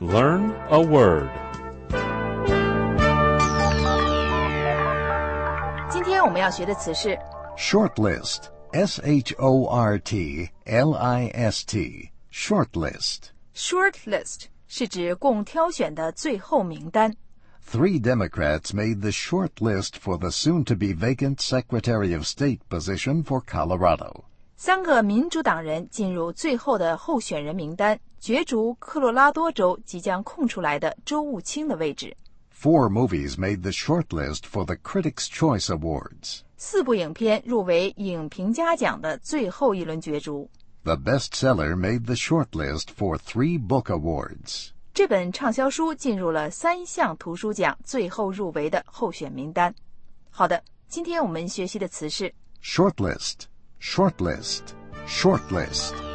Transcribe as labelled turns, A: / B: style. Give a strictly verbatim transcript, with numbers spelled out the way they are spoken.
A: Learn a word.
B: 今天我们要学的词是
C: Shortlist, S H O R T L I S T, shortlist.
B: shortlist 是指供挑选的最后名单。
C: Three Democrats made the short list for the soon-to-be vacant Secretary of State position for Colorado.
B: 三个民主党人进入最后的候选人名单，角逐科罗拉多州即将空出来的州务卿的位置。
C: Four movies made the short list for the Critics' Choice Awards.
B: 四部影片入围影评家奖的最后一轮角逐。
C: The bestseller made the short list for three book awards.
B: 这本畅销书进入了三项图书奖最后入围的候选名单。好的，今天我们学习的词是
C: Shortlist, shortlist, shortlist.